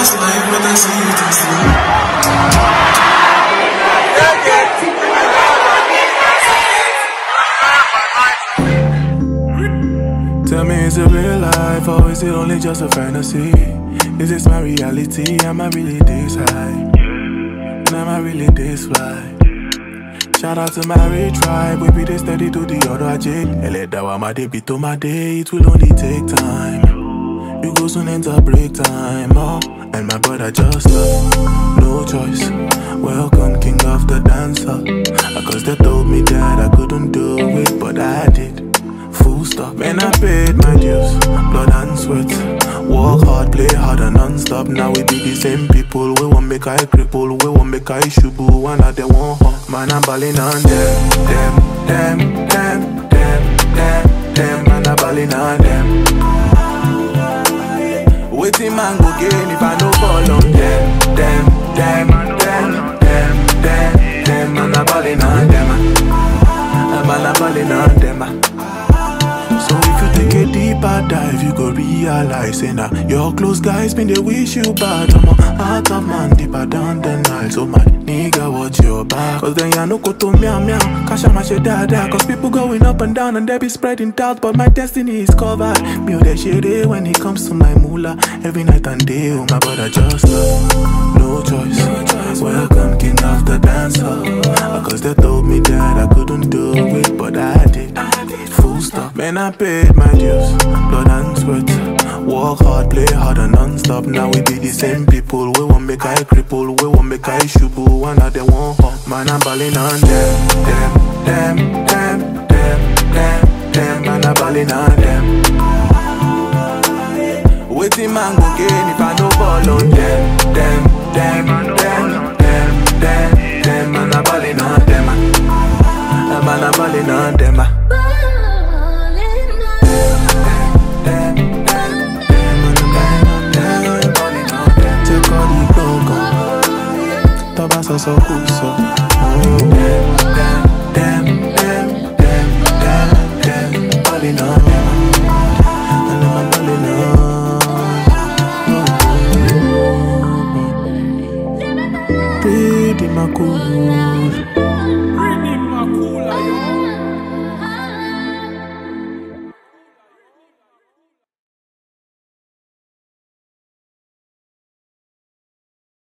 this life, but I see it in sleep. Tell me, is it real life or is it only just a fantasy? Is this my reality? Am I really this high? And am I really this fly? Shout out to my rich tribe, we be this steady to the other jig. Ele dawa my day, to my day, it will only take time. You go soon enter break time, oh. And my brother just love, no choice. Welcome, king of the dancer. Cause they told me that I couldn't do it, but I did. Full stop, and I paid my dues, blood and sweat. Work hard, play hard and non-stop. Now we be the same people. We won't make I cripple, we won't make I shubu. One of them won't hop. Man, I'm balling on them. Man, I'm balling on them. Waiting man go gain if I no fall on them. Man, I'm balling on them. Man, I'm balling on them. So if you take a deeper dive, you go realize, say now your close guys been they wish you bad. I'm a heart of man deeper down the Nile. So my nigga, watch your back. Cause then ya no go to meow meow, kasha ma she dada. Cause people going up and down and they be spreading doubt, but my destiny is covered. Me oh that shit when it comes to my moolah. Every night and day, oh my brother just love, no choice. Welcome, king of the dancer. Cause they told me that I couldn't do it, but I did. Full stop, man, I paid my dues, blood and sweat. Work hard, play hard and non-stop. Now we be the same people. We won't make I cripple, we won't make I shubu. One of them won't hop. Man, I'm balling on them. Man, I'm balling on them. Waiting man go gain if I no ball on them. Man, I'm balling on them. Man, I'm balling on them. Take all the go. Tabasa so cool so.